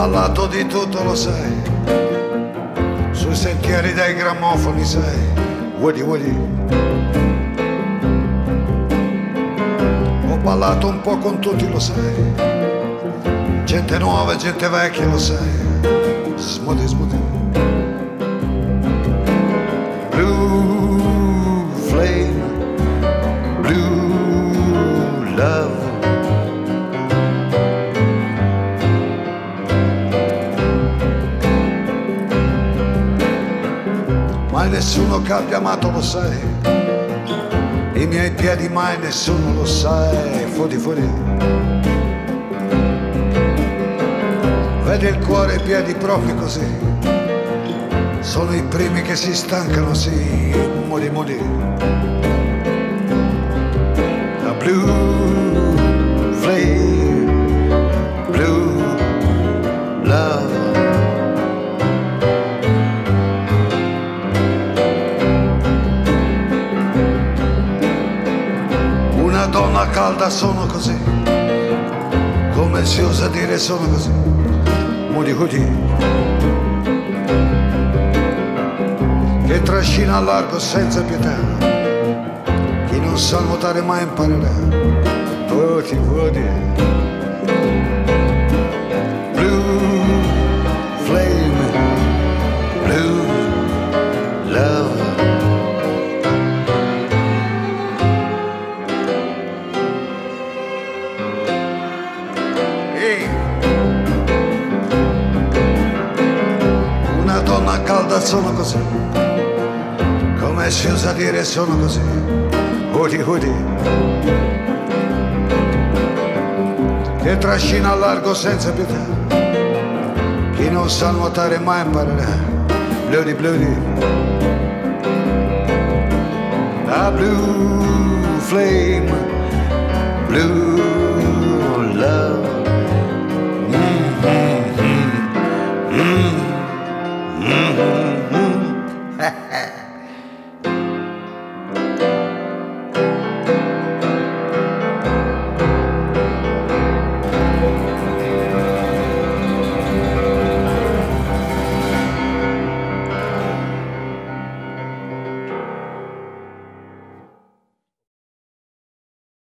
ballato di tutto, lo sai, sui sentieri dei grammofoni, sai, Woody Woody. Ho ballato un po' con tutti, lo sai, gente nuova, gente vecchia, lo sai, smoothie, smoothie. Blue flame, blue love. Mai nessuno che abbia amato, lo sai, i miei piedi mai nessuno, lo sai, fuori fuori. Vedi il cuore e i piedi proprio così, sono i primi che si stancano, sì, modi modi. La blue flame, blue love. Una donna calda sono così, come si usa dire sono così, modi così, che trascina a largo senza pietà, chi non sa nuotare mai imparerà, voti voti. Blue flame, blue love. Una donna calda sono così, come si usa dire sono così, hoodie hoodie, che trascina a largo senza pietà, chi non sa nuotare mai imparerà, bloody bloody. La blue flame, blue love.